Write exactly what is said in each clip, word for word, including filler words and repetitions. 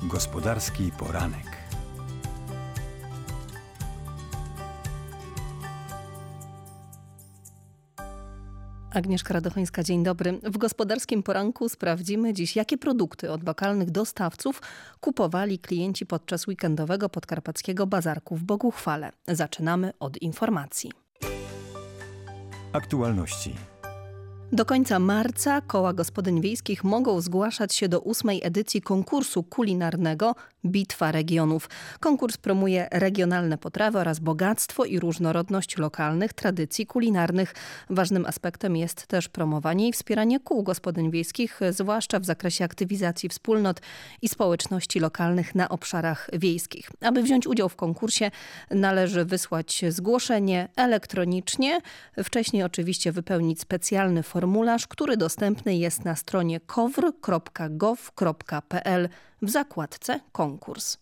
Gospodarski poranek. Agnieszka Radochońska, dzień dobry. W Gospodarskim Poranku sprawdzimy dziś, jakie produkty od lokalnych dostawców kupowali klienci podczas weekendowego podkarpackiego bazarku w Boguchwale. Zaczynamy od informacji. Aktualności. Do końca marca koła gospodyń wiejskich mogą zgłaszać się do ósmej edycji konkursu kulinarnego Bitwa Regionów. Konkurs promuje regionalne potrawy oraz bogactwo i różnorodność lokalnych tradycji kulinarnych. Ważnym aspektem jest też promowanie i wspieranie kół gospodyń wiejskich, zwłaszcza w zakresie aktywizacji wspólnot i społeczności lokalnych na obszarach wiejskich. Aby wziąć udział w konkursie, należy wysłać zgłoszenie elektronicznie. Wcześniej oczywiście wypełnić specjalny formularz, który dostępny jest na stronie kowr kropka gov kropka pl w zakładce konkurs.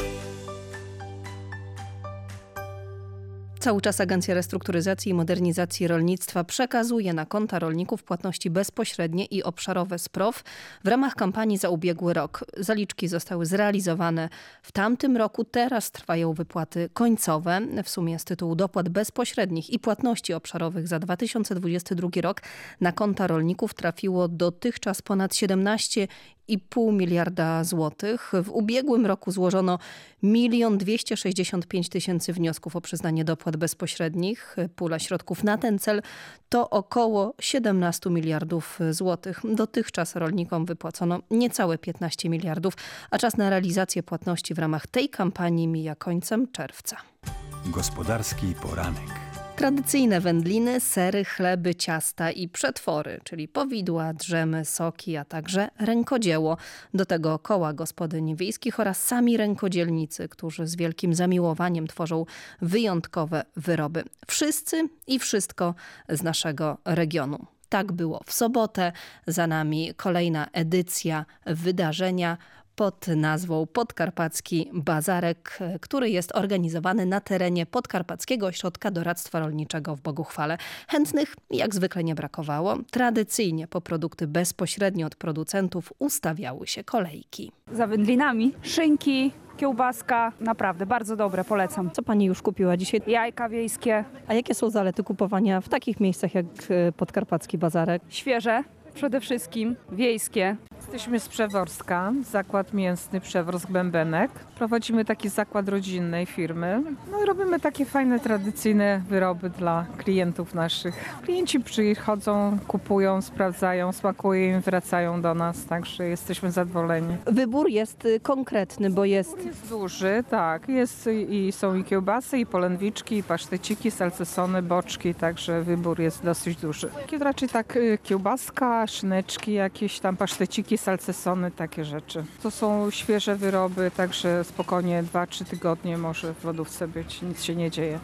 Cały czas Agencja Restrukturyzacji i Modernizacji Rolnictwa przekazuje na konta rolników płatności bezpośrednie i obszarowe z P R O W w ramach kampanii za ubiegły rok. Zaliczki zostały zrealizowane w tamtym roku, teraz trwają wypłaty końcowe. W sumie z tytułu dopłat bezpośrednich i płatności obszarowych za dwa tysiące dwudziesty drugi rok na konta rolników trafiło dotychczas ponad siedemnaście i pół miliarda złotych. W ubiegłym roku złożono milion dwieście sześćdziesiąt pięć tysięcy wniosków o przyznanie dopłat bezpośrednich. Pula środków na ten cel to około siedemnaście miliardów złotych. Dotychczas rolnikom wypłacono niecałe piętnaście miliardów, a czas na realizację płatności w ramach tej kampanii mija końcem czerwca. Gospodarski poranek. Tradycyjne wędliny, sery, chleby, ciasta i przetwory, czyli powidła, drzemy, soki, a także rękodzieło. Do tego koła gospodyń wiejskich oraz sami rękodzielnicy, którzy z wielkim zamiłowaniem tworzą wyjątkowe wyroby. Wszyscy i wszystko z naszego regionu. Tak było w sobotę. Za nami kolejna edycja wydarzenia pod nazwą Podkarpacki Bazarek, który jest organizowany na terenie Podkarpackiego Ośrodka Doradztwa Rolniczego w Boguchwale. Chętnych jak zwykle nie brakowało. Tradycyjnie po produkty bezpośrednio od producentów ustawiały się kolejki. Za wędlinami szynki, kiełbaska, naprawdę bardzo dobre, polecam. Co pani już kupiła dzisiaj? Jajka wiejskie. A jakie są zalety kupowania w takich miejscach jak Podkarpacki Bazarek? Świeże, przede wszystkim wiejskie. Jesteśmy z Przeworska, zakład mięsny Przeworsk Bębenek. Prowadzimy taki zakład rodzinnej firmy. No i robimy takie fajne, tradycyjne wyroby dla klientów naszych. Klienci przychodzą, kupują, sprawdzają, smakuje im, wracają do nas, także jesteśmy zadowoleni. Wybór jest konkretny, bo jest... Jest duży, tak. Jest i są i kiełbasy, i polędwiczki, i paszteciki, salcesony, boczki, także wybór jest dosyć duży. Raczej tak kiełbaska, szyneczki, jakieś tam paszteciki, salcesony, takie rzeczy. To są świeże wyroby, także spokojnie dwa trzy tygodnie może w lodówce być, nic się nie dzieje.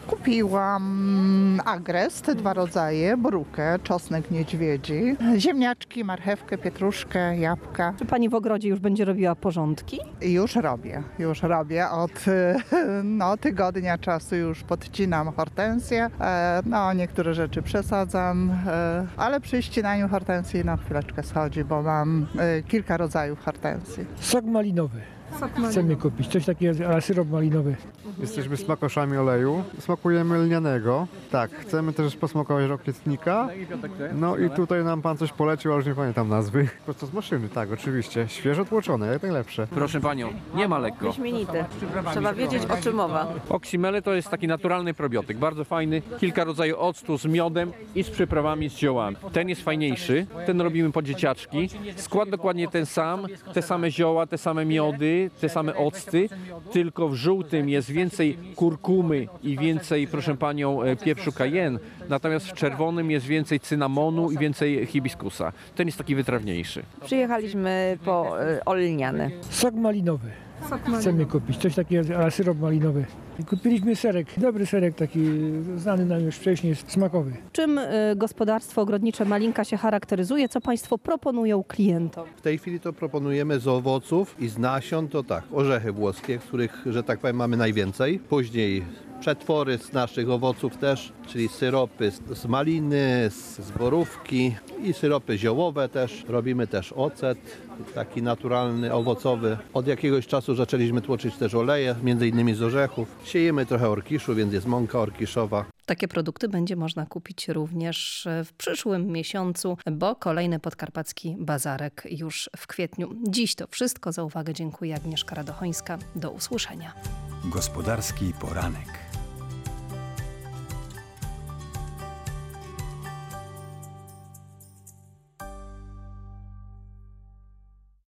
Kupiłam agres, te dwa rodzaje, borukę, czosnek niedźwiedzi, ziemniaczki, marchewkę, pietruszkę, jabłka. Czy pani w ogrodzie już będzie robiła porządki? Już robię, już robię. Od no, tygodnia czasu już podcinam hortensję. E, no, niektóre rzeczy przesadzam, e, ale przy ścinaniu hortensji na chwileczkę schodzi, bo mam e, kilka rodzajów hortensji. Sok malinowy. Chcemy kupić coś takiego, ale syrop malinowy. Jesteśmy smakoszami oleju. Smakujemy lnianego. Tak, chcemy też posmakować rokietnika. No i tutaj nam pan coś polecił, ale już nie pamiętam nazwy. Prosto z maszyny, tak, oczywiście. Świeżo tłoczone, jak najlepsze. Proszę panią, nie ma lekko. Wyśmienity. Trzeba wiedzieć, o czym mowa. Oxymele to jest taki naturalny probiotyk, bardzo fajny. Kilka rodzajów octu z miodem i z przyprawami, z ziołami. Ten jest fajniejszy, ten robimy pod dzieciaczki. Skład dokładnie ten sam, te same zioła, te same miody, te same octy, tylko w żółtym jest więcej kurkumy i więcej, proszę panią, pieprzu cayenne, natomiast w czerwonym jest więcej cynamonu i więcej hibiskusa. Ten jest taki wytrawniejszy. Przyjechaliśmy po y, olniany. Sok malinowy. Chcemy kupić coś takiego, ale syrop malinowy. Kupiliśmy serek, dobry serek, taki znany nam już wcześniej, smakowy. Czym y, gospodarstwo ogrodnicze Malinka się charakteryzuje? Co państwo proponują klientom? W tej chwili to proponujemy z owoców i z nasion, to tak, orzechy włoskie, których, że tak powiem, mamy najwięcej. Później Przetwory z naszych owoców też, czyli syropy z, z maliny, z, z borówki i syropy ziołowe też. Robimy też ocet, taki naturalny, owocowy. Od jakiegoś czasu zaczęliśmy tłoczyć też oleje, między innymi z orzechów. Siejemy trochę orkiszu, więc jest mąka orkiszowa. Takie produkty będzie można kupić również w przyszłym miesiącu, bo kolejny podkarpacki bazarek już w kwietniu. Dziś to wszystko. Za uwagę dziękuję. Agnieszka Radochońska. Do usłyszenia. Gospodarski poranek.